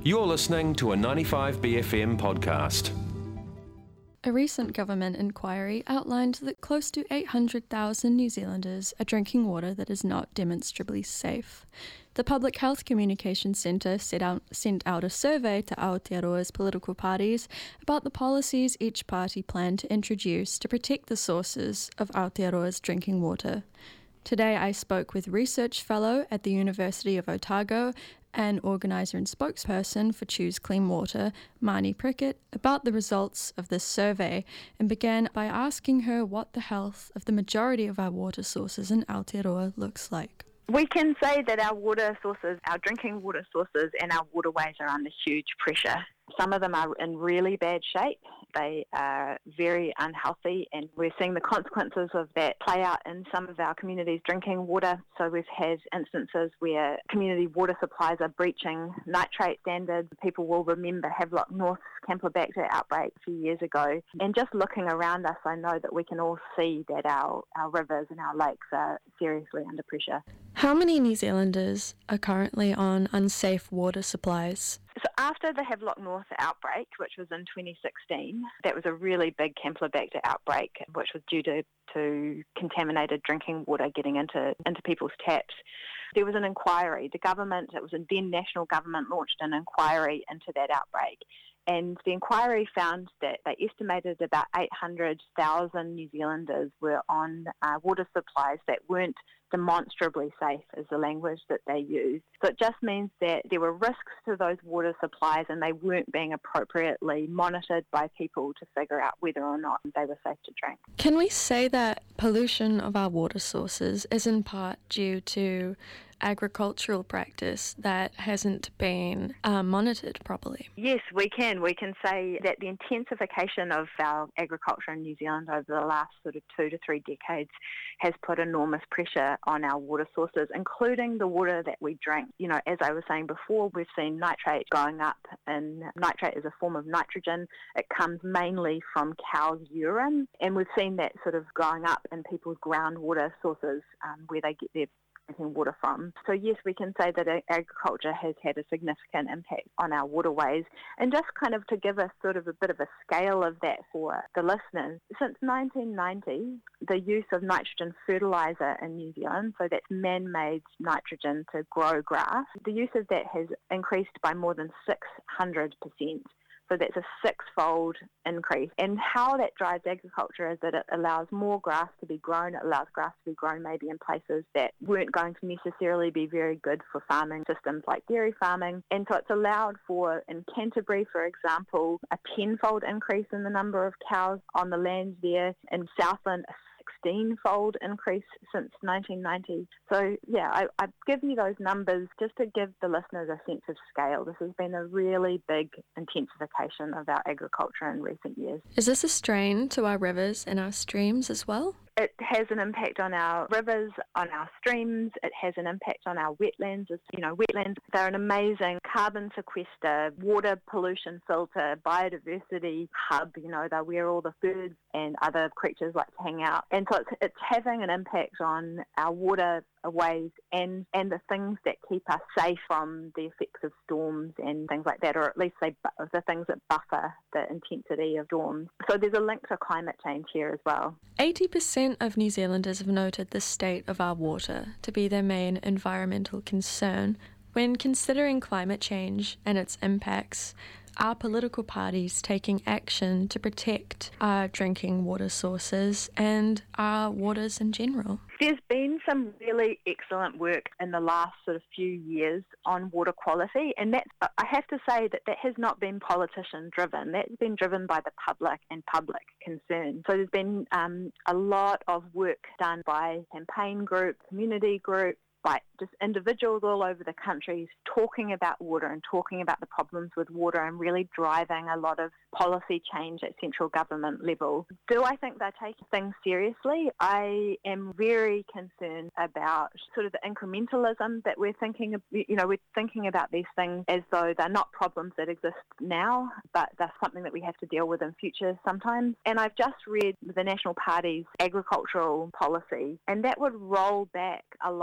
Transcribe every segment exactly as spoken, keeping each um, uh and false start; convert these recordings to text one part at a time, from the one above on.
You're listening to a ninety-five B F M podcast. A recent government inquiry outlined that close to eight hundred thousand New Zealanders are drinking water that is not demonstrably safe. The Public Health Communications Centre set out, sent out a survey to Aotearoa's political parties about the policies each party planned to introduce to protect the sources of Aotearoa's drinking water. Today I spoke with research fellow at the University of Otago and organiser and spokesperson for Choose Clean Water, Marnie Prickett, about the results of this survey and began by asking her what the health of the majority of our water sources in Aotearoa looks like. We can say that our water sources, our drinking water sources and our waterways are under huge pressure. Some of them are in really bad shape. They are very unhealthy, and we're seeing the consequences of that play out in some of our communities' drinking water. So we've had instances where community water supplies are breaching nitrate standards. People will remember Havelock North's Campylobacter outbreak a few years ago. And just looking around us, I know that we can all see that our, our rivers and our lakes are seriously under pressure. How many New Zealanders are currently on unsafe water supplies? So after the Havelock North outbreak, which was in twenty sixteen, that was a really big Campylobacter outbreak, which was due to, to contaminated drinking water getting into, into people's taps. There was an inquiry. The government, it was a then national government, launched an inquiry into that outbreak. And the inquiry found that they estimated about eight hundred thousand New Zealanders were on uh, water supplies that weren't demonstrably safe, is the language that they used. So it just means that there were risks to those water supplies and they weren't being appropriately monitored by people to figure out whether or not they were safe to drink. Can we say that pollution of our water sources is in part due to agricultural practice that hasn't been uh, monitored properly? Yes, we can. We can say that the intensification of our agriculture in New Zealand over the last sort of two to three decades has put enormous pressure on our water sources, including the water that we drink. You know, as I was saying before, we've seen nitrate going up, and nitrate is a form of nitrogen. It comes mainly from cow's urine, and we've seen that sort of going up in people's groundwater sources um, where they get their drinking water from. So yes, we can say that agriculture has had a significant impact on our waterways. And just kind of to give us sort of a bit of a scale of that for the listeners, since nineteen ninety, the use of nitrogen fertiliser in New Zealand, so that's man-made nitrogen to grow grass, the use of that has increased by more than six hundred percent. So that's a six-fold increase. And how that drives agriculture is that it allows more grass to be grown. It allows grass to be grown maybe in places that weren't going to necessarily be very good for farming systems like dairy farming. And so it's allowed for, in Canterbury, for example, a tenfold increase in the number of cows on the land there. In Southland, a sixteen-fold increase since nineteen ninety. So, yeah, I, I've given you those numbers just to give the listeners a sense of scale. This has been a really big intensification of our agriculture in recent years. Is this a strain to our rivers and our streams as well? It has an impact on our rivers, on our streams. It has an impact on our wetlands. You know, wetlands, they're an amazing carbon sequester, water pollution filter, biodiversity hub. You know, they're where all the birds and other creatures like to hang out. And so it's, it's having an impact on our water ways and, and the things that keep us safe from the effects of storms and things like that, or at least they, the things that buffer the intensity of storms. So there's a link to climate change here as well. eighty percent of New Zealanders have noted the state of our water to be their main environmental concern. When considering climate change and its impacts, are political parties taking action to protect our drinking water sources and our waters in general? There's been some really excellent work in the last sort of few years on water quality, and that's, I have to say that that has not been politician driven. That's been driven by the public and public concern. So there's been um, a lot of work done by campaign groups, community groups, by just individuals all over the country talking about water and talking about the problems with water and really driving a lot of policy change at central government level. Do I think they're taking things seriously? I am very concerned about sort of the incrementalism that we're thinking of. You know, we're thinking about these things as though they're not problems that exist now, but they're something that we have to deal with in future sometimes. And I've just read the National Party's agricultural policy, and that would roll back a lot of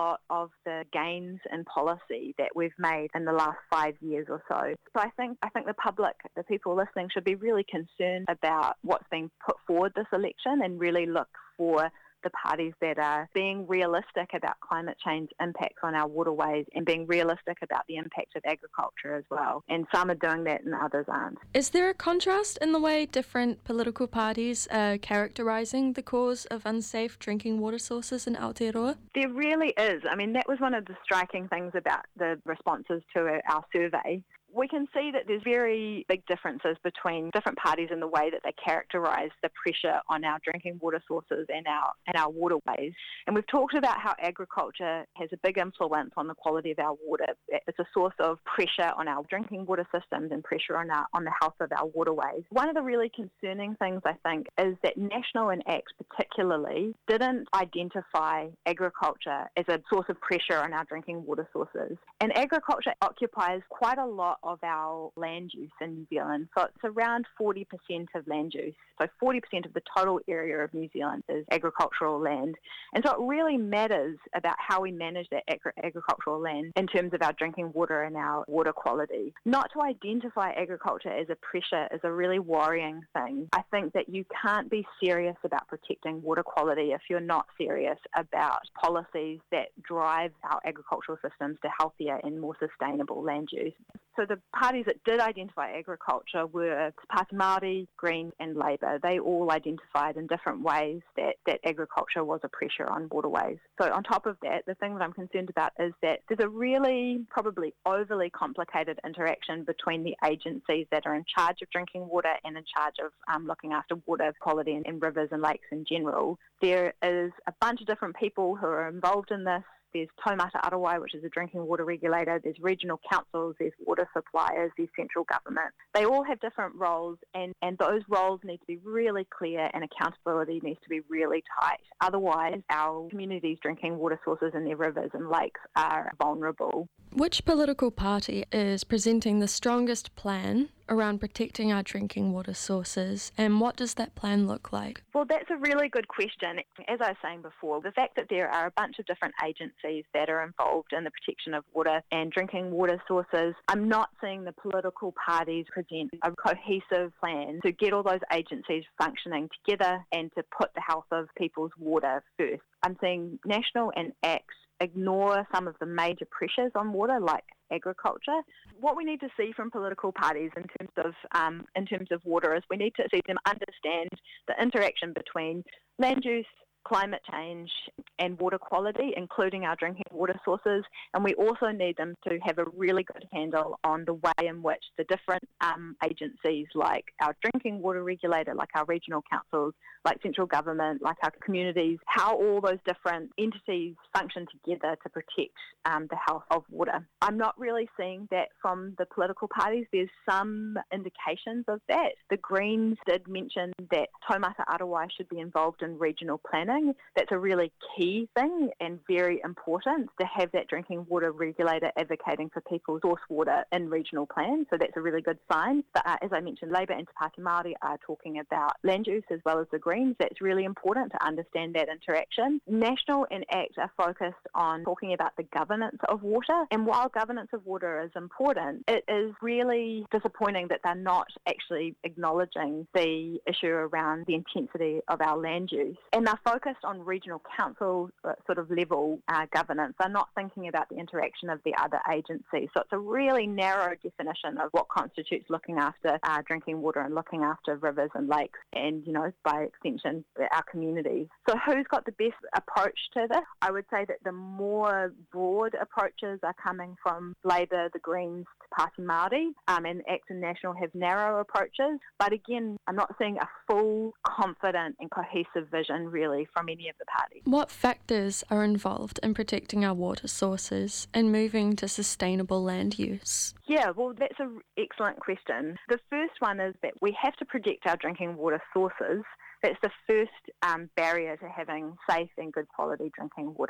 the gains in policy that we've made in the last five years or so. So I think I think the public, the people listening, should be really concerned about what's being put forward this election and really look for the parties that are being realistic about climate change impacts on our waterways and being realistic about the impact of agriculture as well. And some are doing that and others aren't. Is there a contrast in the way different political parties are characterising the cause of unsafe drinking water sources in Aotearoa? There really is. I mean, that was one of the striking things about the responses to our survey. We can see that there's very big differences between different parties in the way that they characterise the pressure on our drinking water sources and our and our waterways. And we've talked about how agriculture has a big influence on the quality of our water. It's a source of pressure on our drinking water systems and pressure on our on the health of our waterways. One of the really concerning things, I think, is that National and Act particularly didn't identify agriculture as a source of pressure on our drinking water sources. And agriculture occupies quite a lot of our land use in New Zealand. So it's around forty percent of land use. So forty percent of the total area of New Zealand is agricultural land. And so it really matters about how we manage that agri- agricultural land in terms of our drinking water and our water quality. Not to identify agriculture as a pressure is a really worrying thing. I think that you can't be serious about protecting water quality if you're not serious about policies that drive our agricultural systems to healthier and more sustainable land use. So the parties that did identify agriculture were Party Māori, Greens and Labour. They all identified in different ways that, that agriculture was a pressure on waterways. So on top of that, the thing that I'm concerned about is that there's a really probably overly complicated interaction between the agencies that are in charge of drinking water and in charge of um, looking after water quality in, in rivers and lakes in general. There is a bunch of different people who are involved in this. There's Taumata Arawai, which is a drinking water regulator. There's regional councils, there's water suppliers, there's central government. They all have different roles, and, and those roles need to be really clear and accountability needs to be really tight. Otherwise, our communities' drinking water sources in their rivers and lakes are vulnerable. Which political party is presenting the strongest plan around protecting our drinking water sources, and what does that plan look like? Well, that's a really good question. As I was saying before, the fact that there are a bunch of different agencies that are involved in the protection of water and drinking water sources, I'm not seeing the political parties present a cohesive plan to get all those agencies functioning together and to put the health of people's water first. I'm seeing National and Act ignore some of the major pressures on water, like agriculture. What we need to see from political parties in terms of um, in terms of water is we need to see them understand the interaction between land use, climate change and water quality, including our drinking water sources. And we also need them to have a really good handle on the way in which the different um, agencies, like our drinking water regulator, like our regional councils, like central government, like our communities, how all those different entities function together to protect um, the health of water. I'm not really seeing that from the political parties. There's some indications of that. The Greens did mention that Taumata Arawai should be involved in regional planning. That's a really key thing and very important to have that drinking water regulator advocating for people's source water in regional plans. So that's a really good sign. But uh, as I mentioned, Labour and Te Pāti Māori are talking about land use as well as the Greens. That's really important to understand that interaction. National and Act are focused on talking about the governance of water. And while governance of water is important, it is really disappointing that they're not actually acknowledging the issue around the intensity of our land use. And they're focused on regional council uh, sort of level uh, governance. They're not thinking about the interaction of the other agencies. So it's a really narrow definition of what constitutes looking after uh, drinking water and looking after rivers and lakes and, you know, by extension, our communities. So who's got the best approach to this? I would say that the more broad approaches are coming from Labour, the Greens, Te Pāti Māori, um, and Act and National have narrow approaches. But again, I'm not seeing a full, confident and cohesive vision really from any of the parties. What factors are involved in protecting our water sources and moving to sustainable land use? Yeah, well, that's an excellent question. The first one is that we have to protect our drinking water sources. That's the first um, barrier to having safe and good quality drinking water.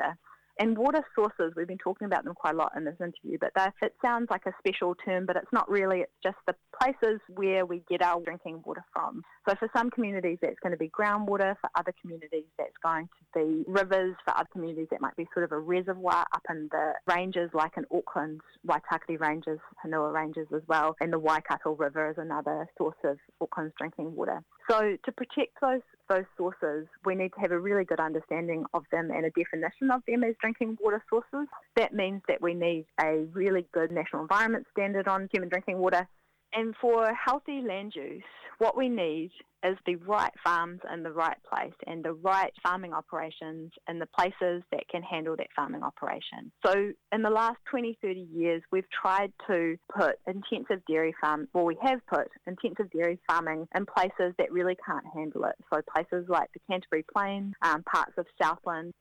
And water sources, we've been talking about them quite a lot in this interview, but it sounds like a special term, but it's not really. It's just the places where we get our drinking water from. So for some communities, that's going to be groundwater. For other communities, that's going to be rivers. For other communities, that might be sort of a reservoir up in the ranges, like in Auckland's Waitakere Ranges, Hanua Ranges as well, and the Waikato River is another source of Auckland's drinking water. So to protect those those sources, we need to have a really good understanding of them and a definition of them as drinking water sources. That means that we need a really good national environment standard on human drinking water. And for healthy land use, what we need is the right farms in the right place and the right farming operations in the places that can handle that farming operation. So in the last twenty, thirty years, we've tried to put intensive dairy farm, well, we have put intensive dairy farming in places that really can't handle it. So places like the Canterbury Plain, um, parts of Southland,